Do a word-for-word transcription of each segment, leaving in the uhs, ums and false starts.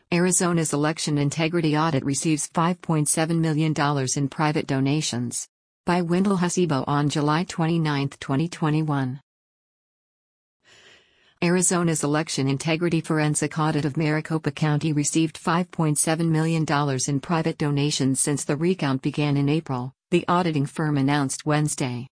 Arizona's election integrity audit receives five point seven million dollars in private donations. By Wendell Hasebo on July twenty-ninth, twenty twenty-one. Arizona's election integrity forensic audit of Maricopa County received five point seven million dollars in private donations since the recount began in April, the auditing firm announced Wednesday.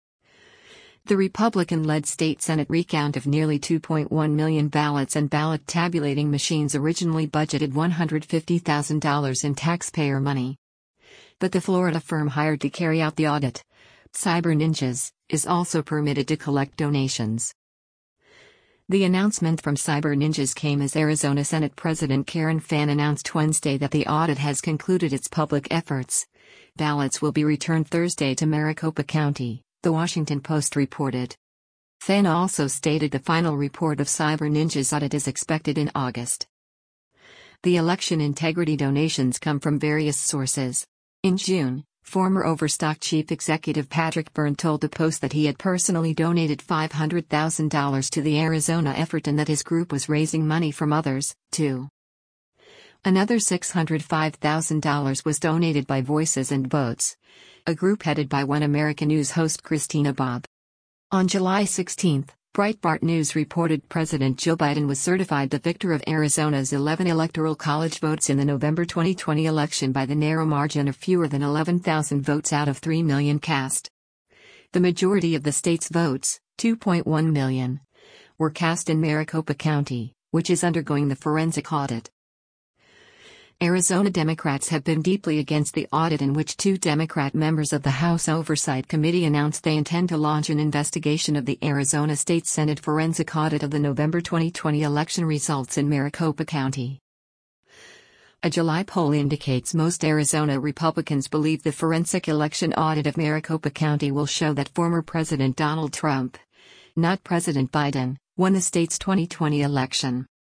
The Republican-led state Senate recount of nearly two point one million ballots and ballot tabulating machines originally budgeted one hundred fifty thousand dollars in taxpayer money. But the Florida firm hired to carry out the audit, Cyber Ninjas, is also permitted to collect donations. The announcement from Cyber Ninjas came as Arizona Senate President Karen Fann announced Wednesday that the audit has concluded its public efforts. Ballots will be returned Thursday to Maricopa County, The Washington Post reported. Fann also stated the final report of Cyber Ninjas' audit is expected in August. The election integrity donations come from various sources. In June, former Overstock chief executive Patrick Byrne told the Post that he had personally donated five hundred thousand dollars to the Arizona effort and that his group was raising money from others, too. Another six hundred five thousand dollars was donated by Voices and Votes, a group headed by One American News host Christina Bobb. On July sixteenth, Breitbart News reported President Joe Biden was certified the victor of Arizona's eleven electoral college votes in the November twenty twenty election by the narrow margin of fewer than eleven thousand votes out of three million cast. The majority of the state's votes, two point one million, were cast in Maricopa County, which is undergoing the forensic audit. Arizona Democrats have been deeply against the audit, in which two Democrat members of the House Oversight Committee announced they intend to launch an investigation of the Arizona State Senate forensic audit of the November twenty twenty election results in Maricopa County. A July poll indicates most Arizona Republicans believe the forensic election audit of Maricopa County will show that former President Donald Trump, not President Biden, won the state's twenty twenty election.